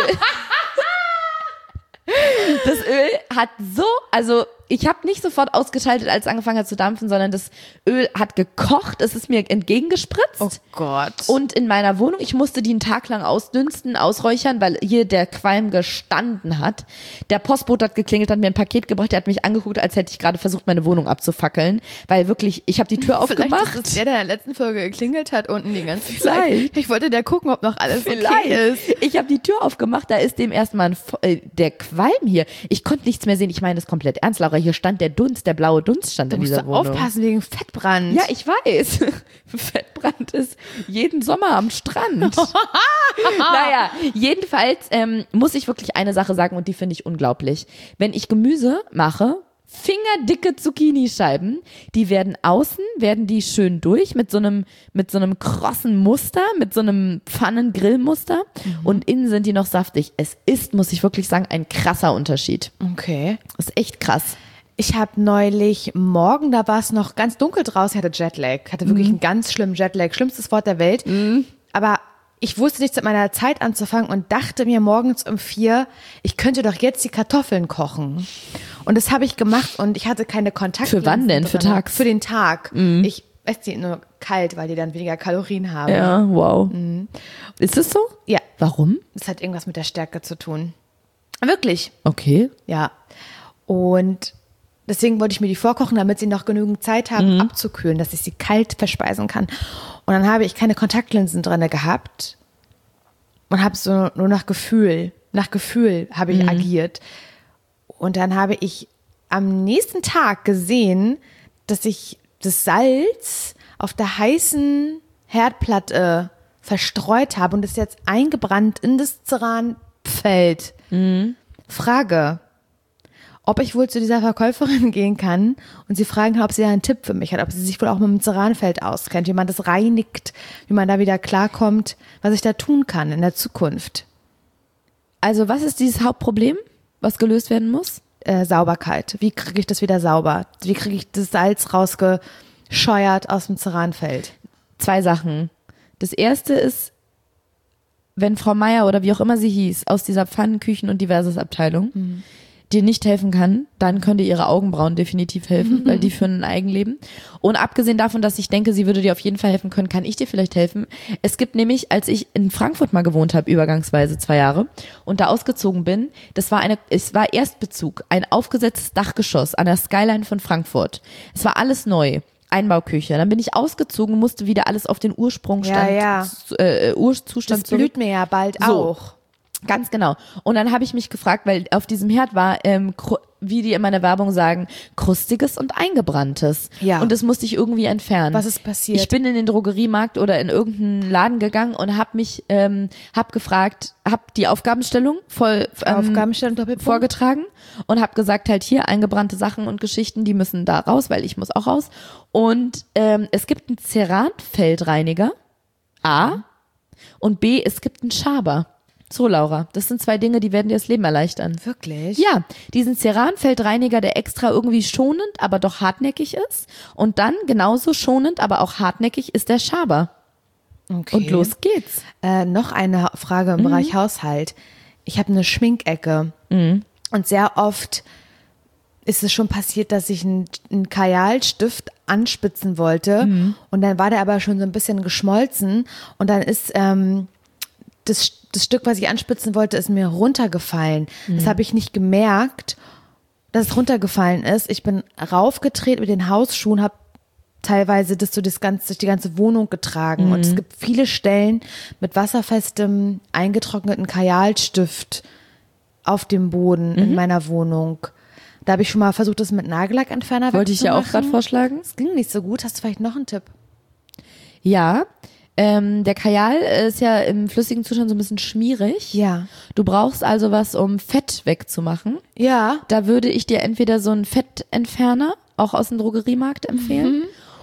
Das Öl hat so, also ich habe nicht sofort ausgeschaltet, als es angefangen hat zu dampfen, sondern das Öl hat gekocht, es ist mir entgegengespritzt. Oh Gott. Und in meiner Wohnung, ich musste die einen Tag lang ausdünsten, ausräuchern, weil hier der Qualm gestanden hat. Der Postbote hat geklingelt, hat mir ein Paket gebracht, der hat mich angeguckt, als hätte ich gerade versucht, meine Wohnung abzufackeln, weil wirklich, ich habe die Tür aufgemacht. Vielleicht ist es der, der in der letzten Folge geklingelt hat, unten die ganze Vielleicht. Zeit. Ich wollte der gucken, ob noch alles Vielleicht. okay ist. Ich habe die Tür aufgemacht, da ist dem erstmal ein, äh, der Qualm hier. Ich konnte nichts mehr sehen, ich meine das komplett ernst, Laura. weil hier stand der Dunst, der blaue Dunst stand Da in musst dieser du Wohnung. aufpassen wegen Fettbrand. Ja, ich weiß. Fettbrand ist jeden Sommer am Strand. Naja, jedenfalls ähm, muss ich wirklich eine Sache sagen und die finde ich unglaublich. Wenn ich Gemüse mache, fingerdicke Zucchinischeiben, die werden außen, werden die schön durch mit so einem, mit so einem krossen Muster, mit so einem Pfannengrillmuster mhm. und innen sind die noch saftig. Es ist, muss ich wirklich sagen, ein krasser Unterschied. Okay. Das ist echt krass. Ich habe neulich morgen, da war es noch ganz dunkel draußen, ich hatte Jetlag, hatte wirklich mhm. einen ganz schlimmen Jetlag, schlimmstes Wort der Welt, mhm. aber ich wusste nichts mit meiner Zeit anzufangen und dachte mir morgens um vier, ich könnte doch jetzt die Kartoffeln kochen. Und das habe ich gemacht und ich hatte keine Kontaktlinsen. Für wann denn? drin. Für tags? Für den Tag. Mhm. Ich esse die nur kalt, weil die dann weniger Kalorien haben. Ja, wow. Mhm. Ist es so? Ja. Warum? Das hat irgendwas mit der Stärke zu tun. Wirklich. Okay. Ja. Und deswegen wollte ich mir die vorkochen, damit sie noch genügend Zeit haben, mhm. abzukühlen, dass ich sie kalt verspeisen kann. Und dann habe ich keine Kontaktlinsen drin gehabt und habe so nur nach Gefühl, nach Gefühl habe ich mhm. agiert. Und dann habe ich am nächsten Tag gesehen, dass ich das Salz auf der heißen Herdplatte verstreut habe und es jetzt eingebrannt in das Ceranfeld. Mhm. Frage, ob ich wohl zu dieser Verkäuferin gehen kann und sie fragen kann, ob sie da einen Tipp für mich hat, ob sie sich wohl auch mit dem Ceranfeld auskennt, wie man das reinigt, wie man da wieder klarkommt, was ich da tun kann in der Zukunft. Also was ist dieses Hauptproblem, was gelöst werden muss? Äh, Sauberkeit. Wie kriege ich das wieder sauber? Wie kriege ich das Salz rausgescheuert aus dem Ceranfeld? Zwei Sachen. Das erste ist, wenn Frau Meier oder wie auch immer sie hieß, aus dieser Pfannen-, Küchen- und Diverses-Abteilung mhm. dir nicht helfen kann, dann könnte ihre Augenbrauen definitiv helfen, weil die führen ein Eigenleben. Und abgesehen davon, dass ich denke, sie würde dir auf jeden Fall helfen können, kann ich dir vielleicht helfen. Es gibt nämlich, als ich in Frankfurt mal gewohnt habe, übergangsweise zwei Jahre, und da ausgezogen bin, das war eine, es war Erstbezug, ein aufgesetztes Dachgeschoss an der Skyline von Frankfurt. Es war alles neu. Einbauküche. Dann bin ich ausgezogen, musste wieder alles auf den Ursprungsstand, ja, ja. Äh, Urzustand das blüht mir ja bald so. auch. Ganz genau. Und dann habe ich mich gefragt, weil auf diesem Herd war, ähm, wie die in meiner Werbung sagen, krustiges und eingebranntes. Ja. Und das musste ich irgendwie entfernen. Was ist passiert? Ich bin in den Drogeriemarkt oder in irgendeinen Laden gegangen und habe mich, ähm, habe gefragt, habe die Aufgabenstellung voll ähm, Aufgabenstellung Doppelpunkt vorgetragen und habe gesagt, halt hier eingebrannte Sachen und Geschichten, die müssen da raus, weil ich muss auch raus. Und ähm, es gibt einen Ceranfeldreiniger, A, und B, es gibt einen Schaber. So, Laura, das sind zwei Dinge, die werden dir das Leben erleichtern. Wirklich? Ja, diesen Ceranfeldreiniger, der extra irgendwie schonend, aber doch hartnäckig ist. Und dann genauso schonend, aber auch hartnäckig ist der Schaber. Okay. Und los geht's. Äh, noch eine Frage im mhm. Bereich Haushalt. Ich habe eine Schminkecke mhm. und sehr oft ist es schon passiert, dass ich einen, einen Kajalstift anspitzen wollte mhm. und dann war der aber schon so ein bisschen geschmolzen und dann ist ähm, das Das Stück, was ich anspitzen wollte, ist mir runtergefallen. Mhm. Das habe ich nicht gemerkt, dass es runtergefallen ist. Ich bin raufgetreten mit den Hausschuhen, habe teilweise das so das ganze, durch die ganze Wohnung getragen. Mhm. Und es gibt viele Stellen mit wasserfestem, eingetrockneten Kajalstift auf dem Boden mhm. in meiner Wohnung. Da habe ich schon mal versucht, das mit Nagellackentferner wegzumachen. Wollte ich ja auch gerade vorschlagen. Das ging nicht so gut. Hast du vielleicht noch einen Tipp? Ja, Ähm, der Kajal ist ja im flüssigen Zustand so ein bisschen schmierig. Ja. Du brauchst also was, um Fett wegzumachen. Ja. Da würde ich dir entweder so einen Fettentferner, auch aus dem Drogeriemarkt, empfehlen. Mhm.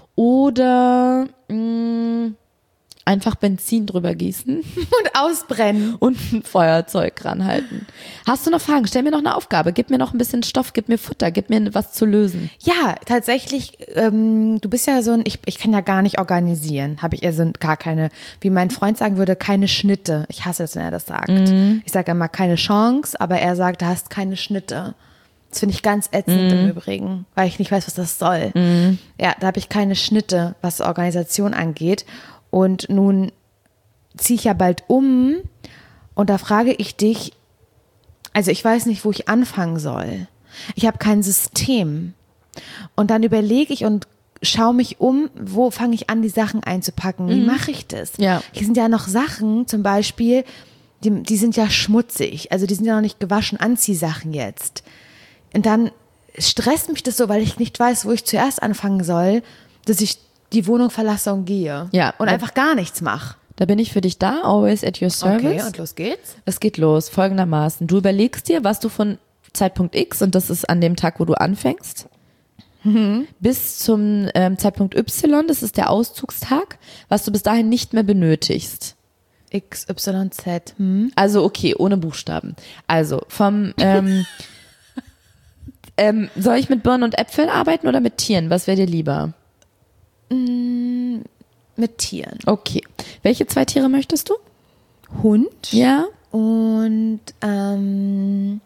Oder mh, einfach Benzin drüber gießen. Und ausbrennen. Und ein Feuerzeug ranhalten. Hast du noch Fragen? Stell mir noch eine Aufgabe. Gib mir noch ein bisschen Stoff, gib mir Futter, gib mir was zu lösen. Ja, tatsächlich, ähm, du bist ja so ein, ich, ich kann ja gar nicht organisieren. Habe ich eher so gar keine, wie mein Freund sagen würde, keine Schnitte. Ich hasse es, wenn er das sagt. Mhm. Ich sage immer keine Chance, aber er sagt, du hast keine Schnitte. Das finde ich ganz ätzend mhm. im Übrigen, weil ich nicht weiß, was das soll. Mhm. Ja, da habe ich keine Schnitte, was Organisation angeht. Und nun ziehe ich ja bald um und da frage ich dich, also ich weiß nicht, wo ich anfangen soll. Ich habe kein System. Und dann überlege ich und schaue mich um, wo fange ich an, die Sachen einzupacken? Wie mhm. mache ich das? Ja. Hier sind ja noch Sachen, zum Beispiel, die, die sind ja schmutzig, also die sind ja noch nicht gewaschen, Anziehsachen jetzt. Und dann stresst mich das so, weil ich nicht weiß, wo ich zuerst anfangen soll, dass ich die Wohnung verlasse und gehe. Ja. Und einfach gar nichts mache. Da bin ich für dich da, always at your service. Okay, und los geht's. Es geht los, folgendermaßen. Du überlegst dir, was du von Zeitpunkt X, und das ist an dem Tag, wo du anfängst, mhm. bis zum ähm, Zeitpunkt Y, das ist der Auszugstag, was du bis dahin nicht mehr benötigst. X, Y, Z. Hm. Also okay, ohne Buchstaben. Also vom, ähm, ähm, soll ich mit Birnen und Äpfeln arbeiten oder mit Tieren? Was wäre dir lieber? Mm, mit Tieren. Okay. Welche zwei Tiere möchtest du? Hund. Ja. Und, ähm...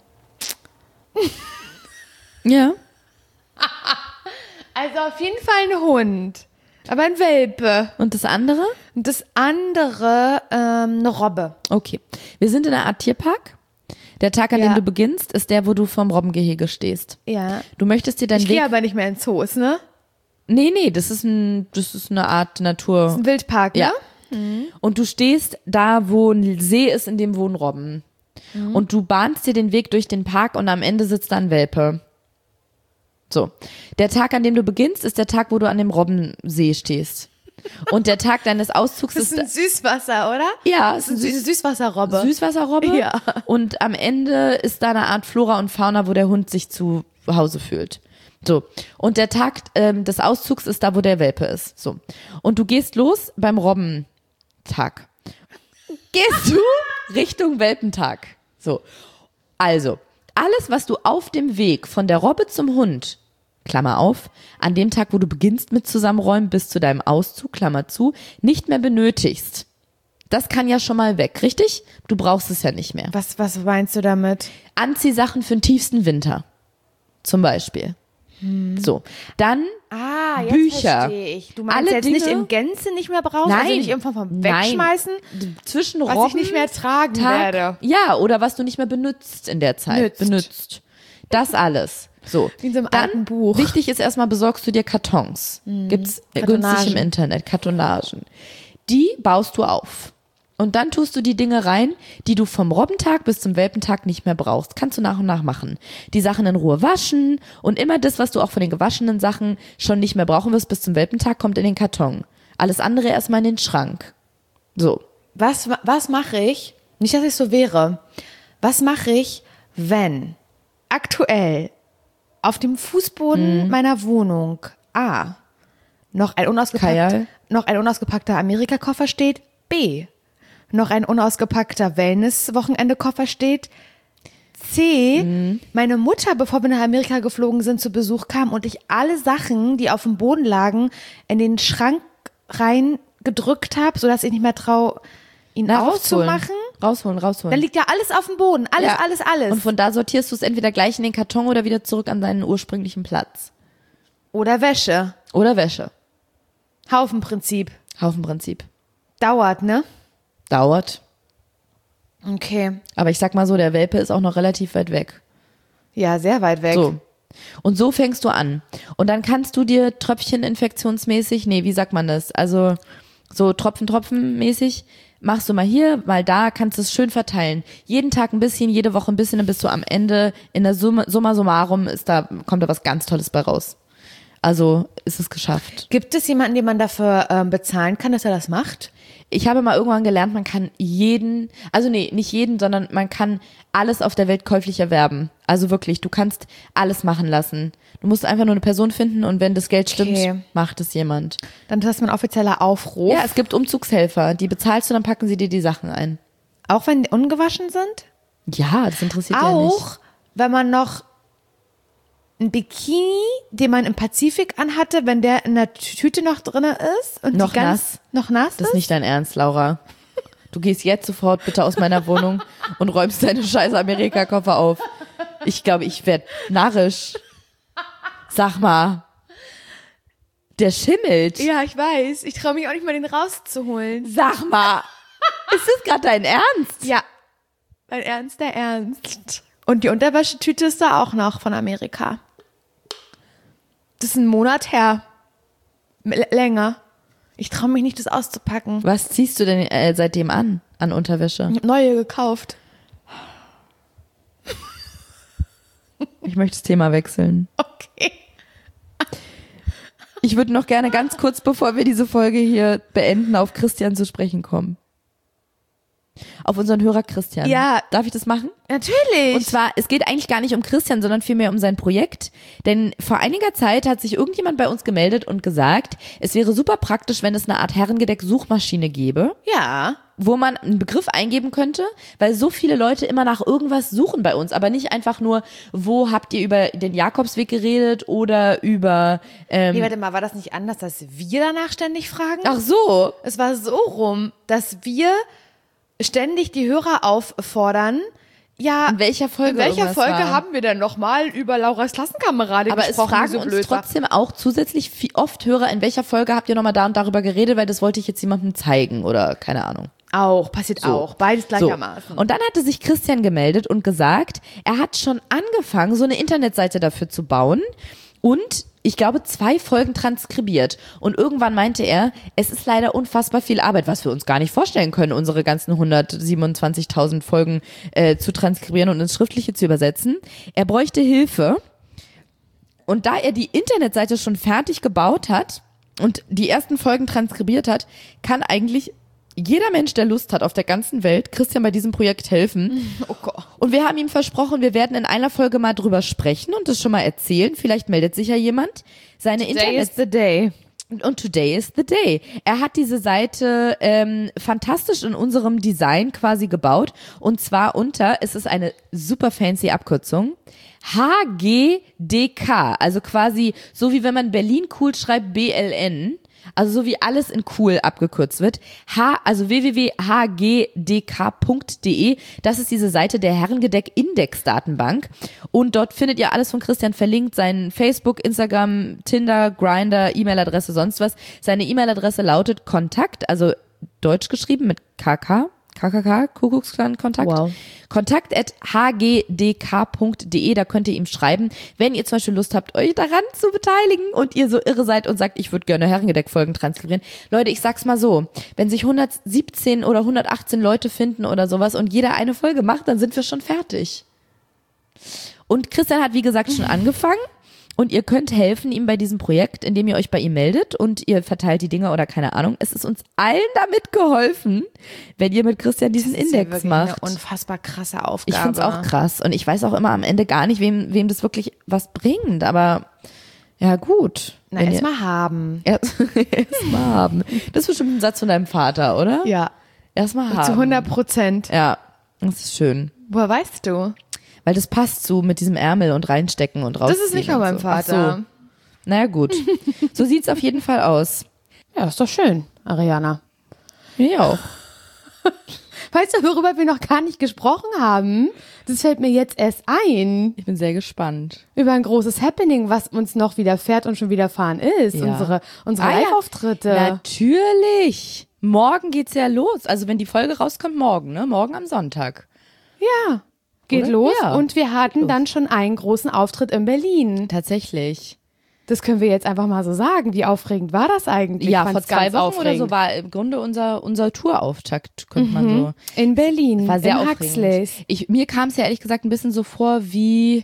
ja. Also auf jeden Fall ein Hund. Aber ein Welpe. Und das andere? Und das andere, ähm, eine Robbe. Okay. Wir sind in einer Art Tierpark. Der Tag, an Ja. dem du beginnst, ist der, wo du vorm Robbengehege stehst. Ja. Du möchtest dir deinen Ich Weg... gehe aber nicht mehr in Zoos, ne? Nee, nee, das ist, ein, das ist eine Art Natur... Das ist ein Wildpark, ne? Ja. Und du stehst da, wo ein See ist, in dem wohnen Robben. Mhm. Und du bahnst dir den Weg durch den Park und am Ende sitzt da ein Welpe. So. Der Tag, an dem du beginnst, ist der Tag, wo du an dem Robbensee stehst. Und der Tag deines Auszugs Das ist... ist ein Süßwasser, oder? ja, Das es ist eine ist Süßwasserrobbe. Süßwasserrobbe. Ja. Und am Ende ist da eine Art Flora und Fauna, wo der Hund sich zu Hause fühlt. So. Und der Tag ähm, des Auszugs ist da, wo der Welpe ist. So. Und du gehst los beim Robbentag. Gehst du Richtung Welpentag. So. Also, alles, was du auf dem Weg von der Robbe zum Hund, Klammer auf, an dem Tag, wo du beginnst mit Zusammenräumen bis zu deinem Auszug, Klammer zu, nicht mehr benötigst. Das kann ja schon mal weg, richtig? Du brauchst es ja nicht mehr. Was, was meinst du damit? Anziehsachen für den tiefsten Winter. Zum Beispiel. Hm. So. Dann Ah, jetzt Bücher. verstehe ich. Du meinst Alle jetzt nicht Dinge- in Gänze nicht mehr brauchst? Nein. Also nicht irgendwann vom Nein. Wegschmeißen? zwischen Was Robben, ich nicht mehr tragen Tag, werde. Ja, oder was du nicht mehr benutzt in der Zeit. Nützt. Benutzt. Das alles. So. Wie in so einem Dann, alten Buch. wichtig ist erstmal, besorgst du dir Kartons. Gibt's äh, günstig Kartonagen. im Internet, Kartonagen. Die baust du auf. Und dann tust du die Dinge rein, die du vom Robbentag bis zum Welpentag nicht mehr brauchst. Kannst du nach und nach machen. Die Sachen in Ruhe waschen und immer das, was du auch von den gewaschenen Sachen schon nicht mehr brauchen wirst bis zum Welpentag, kommt in den Karton. Alles andere erstmal in den Schrank. So. Was, was mache ich? Nicht, dass ich so wäre. Was mache ich, wenn aktuell auf dem Fußboden Mhm. meiner Wohnung A noch ein, unausgepackt, Kajal. noch ein unausgepackter Amerika-Koffer steht, B noch ein unausgepackter Wellness-Wochenende-Koffer steht, C, Mhm. meine Mutter, bevor wir nach Amerika geflogen sind, zu Besuch kam und ich alle Sachen, die auf dem Boden lagen, in den Schrank rein gedrückt habe, sodass ich nicht mehr traue, ihn Na, aufzumachen. Rausholen, rausholen. Dann liegt ja alles auf dem Boden. Alles, Ja. alles, alles. Und von da sortierst du es entweder gleich in den Karton oder wieder zurück an seinen ursprünglichen Platz. Oder Wäsche. Oder Wäsche. Haufenprinzip. Haufenprinzip. Dauert, ne? Dauert. Okay. Aber ich sag mal so, der Welpe ist auch noch relativ weit weg. Ja, sehr weit weg. So. Und so fängst du an. Und dann kannst du dir Tröpfchen infektionsmäßig, nee, wie sagt man das? Also so Tropfen, Tropfen mäßig, machst du mal hier, mal da, kannst es schön verteilen. Jeden Tag ein bisschen, jede Woche ein bisschen, dann bist du am Ende in der Summe, summa summarum ist da, kommt da was ganz Tolles bei raus. Also ist es geschafft. Gibt es jemanden, den man dafür ähm, bezahlen kann, dass er das macht? Ich habe mal irgendwann gelernt, man kann jeden, also nee, nicht jeden, sondern man kann alles auf der Welt käuflich erwerben. Also wirklich, du kannst alles machen lassen. Du musst einfach nur eine Person finden und wenn das Geld stimmt, Okay. macht es jemand. Dann ist das ein offizieller Aufruf. Ja, es gibt Umzugshelfer, die bezahlst du, dann packen sie dir die Sachen ein. Auch wenn die ungewaschen sind? Ja, das interessiert ja nicht. Auch wenn man noch ein Bikini, den man im Pazifik anhatte, wenn der in der Tüte noch drin ist und Noch die ganz, nass? noch nass Das ist nicht dein Ernst, Laura. Du gehst jetzt sofort bitte aus meiner Wohnung und räumst deine scheiß Amerika-Koffer auf. Ich glaube, ich werde narrisch. Sag mal. Der schimmelt. Ja, ich weiß. Ich traue mich auch nicht mal, den rauszuholen. Sag mal. Ist das gerade dein Ernst? Ja, mein Ernst, der Ernst. Und die Unterwäschetüte ist da auch noch von Amerika. Das ist ein Monat her. L- länger. Ich traue mich nicht, das auszupacken. Was ziehst du denn äh, seitdem an, an Unterwäsche? Ich habe neue gekauft. Ich möchte das Thema wechseln. Okay. Ich würde noch gerne ganz kurz, bevor wir diese Folge hier beenden, auf Christian zu sprechen kommen. Auf unseren Hörer Christian. Ja. Darf ich das machen? Natürlich. Und zwar, es geht eigentlich gar nicht um Christian, sondern vielmehr um sein Projekt. Denn vor einiger Zeit hat sich irgendjemand bei uns gemeldet und gesagt, es wäre super praktisch, wenn es eine Art Herrengedeck-Suchmaschine gäbe. Ja. Wo man einen Begriff eingeben könnte, weil so viele Leute immer nach irgendwas suchen bei uns, aber nicht einfach nur, wo habt ihr über den Jakobsweg geredet oder über ähm Nee, warte mal, war das nicht anders, dass wir danach ständig fragen? Ach so. Es war so rum, dass wir ständig die Hörer auffordern, ja, in welcher Folge in welcher irgendwas Folge war. haben wir denn nochmal über Lauras Klassenkameradin Aber es gesprochen, die fragen so uns blöd war? trotzdem auch zusätzlich viel, oft Hörer, in welcher Folge habt ihr nochmal da und darüber geredet, weil das wollte ich jetzt jemandem zeigen oder keine Ahnung. Auch, passiert So. auch, beides gleichermaßen. So. Und dann hatte sich Christian gemeldet und gesagt, er hat schon angefangen, so eine Internetseite dafür zu bauen und ich glaube, zwei Folgen transkribiert. Und irgendwann meinte er, es ist leider unfassbar viel Arbeit, was wir uns gar nicht vorstellen können, unsere ganzen hundertsiebenundzwanzigtausend Folgen äh, zu transkribieren und ins Schriftliche zu übersetzen. Er bräuchte Hilfe. Und da er die Internetseite schon fertig gebaut hat und die ersten Folgen transkribiert hat, kann eigentlich jeder Mensch, der Lust hat auf der ganzen Welt, Christian bei diesem Projekt helfen. Oh Gott. Und wir haben ihm versprochen, wir werden in einer Folge mal drüber sprechen und das schon mal erzählen. Vielleicht meldet sich ja jemand. Seine Today Internet is the day. und today is the day. Er hat diese Seite ähm, fantastisch in unserem Design quasi gebaut. Und zwar unter, es ist eine super fancy Abkürzung, H G D K. Also quasi so wie wenn man Berlin cool schreibt, B L N. Also so wie alles in cool abgekürzt wird. H, also w w w punkt h g d k punkt d e. Das ist diese Seite der Herrengedeck-Index-Datenbank. Und dort findet ihr alles von Christian verlinkt. Sein Facebook, Instagram, Tinder, Grindr, E-Mail-Adresse, sonst was. Seine E-Mail-Adresse lautet Kontakt, also deutsch geschrieben mit K K. K K K, Kuckucksklan Kontakt. Wow. Kontakt at h g d k punkt d e, da könnt ihr ihm schreiben, wenn ihr zum Beispiel Lust habt, euch daran zu beteiligen und ihr so irre seid und sagt, ich würde gerne Herrengedeck-Folgen transkribieren. Leute, ich sag's mal so, wenn sich hundertsiebzehn oder hundertachtzehn Leute finden oder sowas und jeder eine Folge macht, dann sind wir schon fertig. Und Christian hat, wie gesagt, schon angefangen. Und ihr könnt helfen ihm bei diesem Projekt, indem ihr euch bei ihm meldet und ihr verteilt die Dinge oder keine Ahnung. Es ist uns allen damit geholfen, wenn ihr mit Christian diesen Das ist ja Index wirklich macht. eine unfassbar krasse Aufgabe. Ich find's auch krass und ich weiß auch immer am Ende gar nicht, wem, wem das wirklich was bringt, aber ja gut. Na, Wenn ihr- erstmal haben. Erst erstmal haben. Das ist bestimmt ein Satz von deinem Vater, oder? Ja, Erstmal haben. zu hundert Prozent. Ja, das ist schön. Woher weißt du? Weil das passt so mit diesem Ärmel und reinstecken und rausziehen. Das ist nicht von und meinem so. Ach Vater. So. Naja, gut. So sieht's auf jeden Fall aus. Ja, ist doch schön, Ariana. Ja, auch. Weißt du, worüber wir noch gar nicht gesprochen haben? Das fällt mir jetzt erst ein. Ich bin sehr gespannt. Über ein großes Happening, was uns noch widerfährt und schon widerfahren ist. Ja. Unsere, unsere Ah, ja. Live-Auftritte. Natürlich. Morgen geht's ja los. Also wenn die Folge rauskommt, morgen, ne? Morgen am Sonntag. Ja. Geht Oder? los. Ja. Und wir hatten los. dann schon einen großen Auftritt in Berlin. Tatsächlich. Das können wir jetzt einfach mal so sagen. Wie aufregend war das eigentlich? Ja, Ich vor fand's zwei ganz Wochen aufregend. oder so war im Grunde unser, unser Tourauftakt, könnte man so. In Berlin. War sehr in aufregend. Huxleys. Ich, mir kam es ja ehrlich gesagt ein bisschen so vor wie,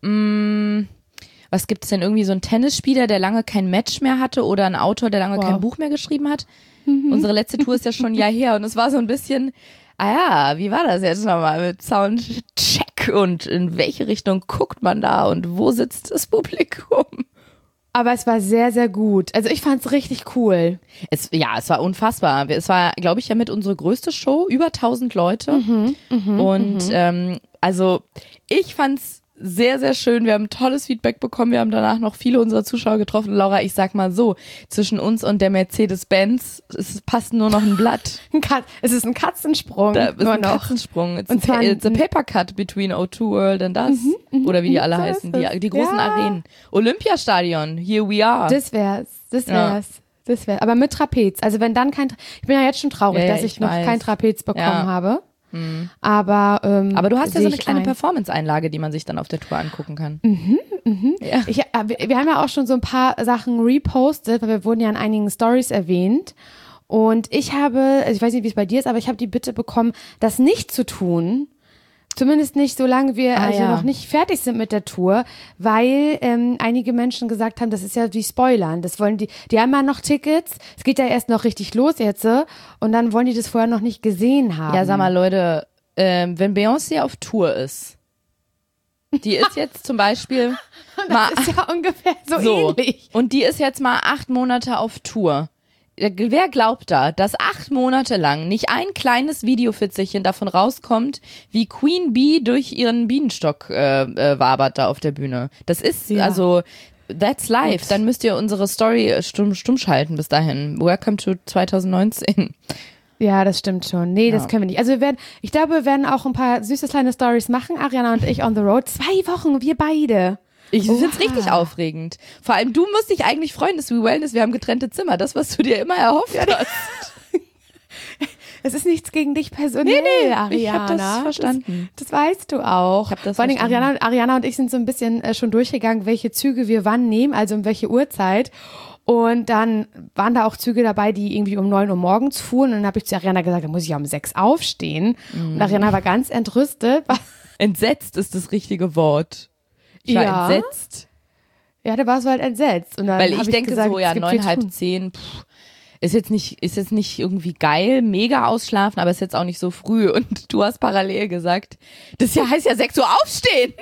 mh, was gibt es denn, irgendwie so ein Tennisspieler, der lange kein Match mehr hatte oder ein Autor, der lange Wow. kein Buch mehr geschrieben hat. Unsere letzte Tour ist ja schon ein Jahr her und es war so ein bisschen, ah ja, wie war das jetzt nochmal mit Soundcheck und in welche Richtung guckt man da und wo sitzt das Publikum? Aber es war sehr, sehr gut. Also ich fand's richtig cool. Es, ja, es war unfassbar. Es war, glaube ich, ja mit unsere größte Show, über tausend Leute. Mhm, und ähm, also ich fand's sehr, sehr schön. Wir haben tolles Feedback bekommen. Wir haben danach noch viele unserer Zuschauer getroffen. Laura, ich sag mal so, zwischen uns und der Mercedes-Benz, es passt nur noch ein Blatt. Ein Kat- es ist ein Katzensprung. Da ist nur ein noch. Katzensprung. It's, Und zwar a, ein- it's a paper cut between O zwei World and us. Oder wie die alle so heißen. ist es. Die, die großen Ja. Arenen. Olympiastadion, here we are. Das wär's. Das Ja. wär's. Das wär's. Aber mit Trapez. Also wenn dann kein, Tra- ich bin ja jetzt schon traurig, Ja, ja, dass ich, ich noch weiß. kein Trapez bekommen Ja. habe. Aber, ähm, Aber du hast ja sehe so eine ich kleine ein. Performance-Einlage, die man sich dann auf der Tour angucken kann. Ja. Ich, äh, wir wir haben ja auch schon so ein paar Sachen repostet, weil wir wurden ja in einigen Stories erwähnt. Und ich habe, also ich weiß nicht, wie es bei dir ist, aber ich habe die Bitte bekommen, das nicht zu tun, Zumindest nicht, solange wir Ah, also ja. noch nicht fertig sind mit der Tour, weil ähm, einige Menschen gesagt haben, das ist ja wie Spoilern. Das wollen die, die haben ja noch Tickets. Es geht ja erst noch richtig los jetzt äh, und dann wollen die das vorher noch nicht gesehen haben. Ja, sag mal, Leute, ähm, wenn Beyoncé auf Tour ist, die ist jetzt zum Beispiel mal das ist ja ungefähr so, so ähnlich. und die ist jetzt mal acht Monate auf Tour. Wer glaubt da, dass acht Monate lang nicht ein kleines Videofitzelchen davon rauskommt, wie Queen Bee durch ihren Bienenstock äh, äh, wabert da auf der Bühne? Das ist, Ja. also, that's life. Dann müsst ihr unsere Story stumm, stumm schalten bis dahin. Welcome to zwanzig neunzehn. Ja, das stimmt schon. Nee, Ja. das können wir nicht. Also wir werden, ich glaube, wir werden auch ein paar süße kleine Stories machen, Ariana und ich on the road. Zwei Wochen, wir beide. Ich Oha. find's richtig aufregend. Vor allem, du musst dich eigentlich freuen, dass We Wellness, wir haben getrennte Zimmer. Das, was du dir immer erhofft hast. Es ist nichts gegen dich persönlich, Nee, nee, Ariana. ich hab das verstanden. Das, das weißt du auch. Ich hab das Vor allen Dingen verstanden. Ariana, Ariana und ich sind so ein bisschen äh, schon durchgegangen, welche Züge wir wann nehmen, also um welche Uhrzeit. Und dann waren da auch Züge dabei, die irgendwie um neun Uhr morgens fuhren. Und dann habe ich zu Ariana gesagt, da muss ich ja um sechs aufstehen. Mhm. Und Ariana war ganz entrüstet. Entsetzt ist das richtige Wort. Ich war Ja. entsetzt. Ja, da warst du halt entsetzt. Und dann Weil hab ich denke gesagt, so, ja, es gibt neun, viel halb tun. zehn, pff, ist jetzt nicht, ist jetzt nicht irgendwie geil, mega ausschlafen, aber ist jetzt auch nicht so früh. Und du hast parallel gesagt, das ja heißt ja sechs Uhr aufstehen.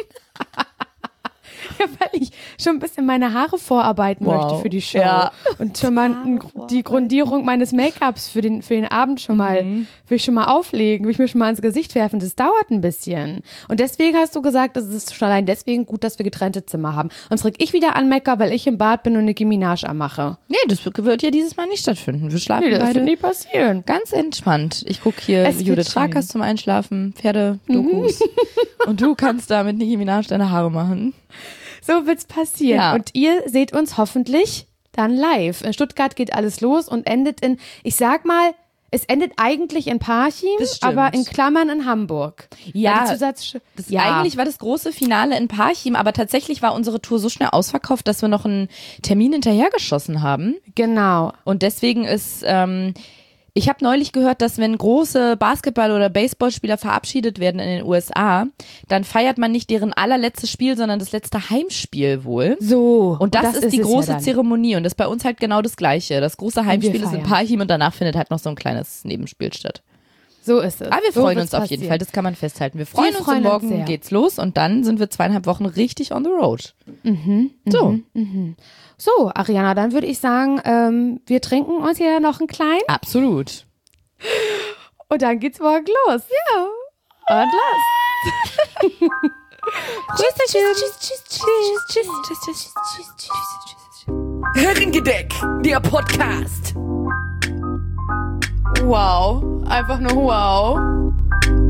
Ja, weil ich schon ein bisschen meine Haare vorarbeiten Wow. möchte für die Show. Ja. Und schon mal ein, die Grundierung meines Make-ups für den, für den Abend schon mal, Mhm. will ich schon mal auflegen, will ich mir schon mal ins Gesicht werfen. Das dauert ein bisschen. Und deswegen hast du gesagt, es ist schon allein deswegen gut, dass wir getrennte Zimmer haben. Sonst krieg ich wieder an Make-up, weil ich im Bad bin und Nicki Minaj anmache. Nee, das wird ja dieses Mal nicht stattfinden. Wir schlafen Nee, das beide wird nie passieren. ganz entspannt. Ich gucke hier Es wird Judith schön. Rakers zum Einschlafen, Pferde-Dokus. Und du kannst da mit Nicki Minaj deine Haare machen. So wird's passieren. Ja. Und ihr seht uns hoffentlich dann live. In Stuttgart geht alles los und endet in, ich sag mal, es endet eigentlich in Parchim, Das stimmt. aber in Klammern in Hamburg. Ja, Weil die Zusatz Das ja. Eigentlich war das große Finale in Parchim, aber tatsächlich war unsere Tour so schnell ausverkauft, dass wir noch einen Termin hinterhergeschossen haben. Genau. Und deswegen ist, ähm, ich habe neulich gehört, dass wenn große Basketball- oder Baseballspieler verabschiedet werden in den U S A, dann feiert man nicht deren allerletztes Spiel, sondern das letzte Heimspiel wohl. So. Und das, ist die es große ja dann. Zeremonie und das ist bei uns halt genau das Gleiche. Das große Heimspiel ist in feiern. Parchim und danach findet halt noch so ein kleines Nebenspiel statt. So ist es. Aber wir so freuen wird's uns auf jeden passieren. Fall, das kann man festhalten. Wir freuen uns freuen und uns morgen sehr. geht's los und dann sind wir zweieinhalb Wochen richtig on the road. Mhm, so. So, Ariana, dann würde ich sagen, ähm, wir trinken uns hier noch einen kleinen Absolut. und dann geht's morgen los. Ja. Und los. Tschüss, tschüss, tschüss, tschüss, tschüss, tschüss, tschüss, tschüss, tschüss, tschüss. Herrengedeck, der Podcast. Wow. Einfach nur wow.